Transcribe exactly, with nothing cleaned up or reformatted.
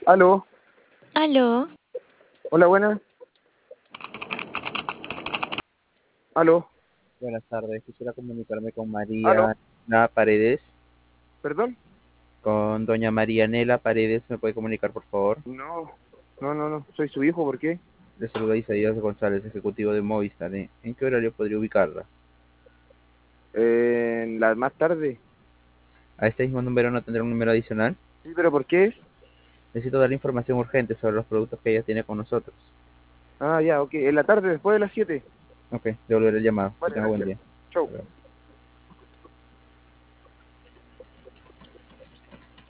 Aló, Aló, hola, buenas. Aló, Buenas tardes, quisiera comunicarme con aló, María Nela Paredes, perdón. con doña María Nela Paredes, ¿me puede comunicar por favor? No, no, no, no, soy su hijo, ¿por qué? Le saluda Isaías González, ejecutivo de Movistar. ¿eh? ¿En qué horario podría ubicarla? Eh, en la más tarde. A este mismo número no tendrá un número adicional. Sí, pero ¿por qué? Necesito darle información urgente sobre los productos que ella tiene con nosotros. Ah, ya, ok, en la tarde, después de las siete. Ok, devolveré el llamado. Que Vale, tenga buen gracias. día. Chau. Hasta luego.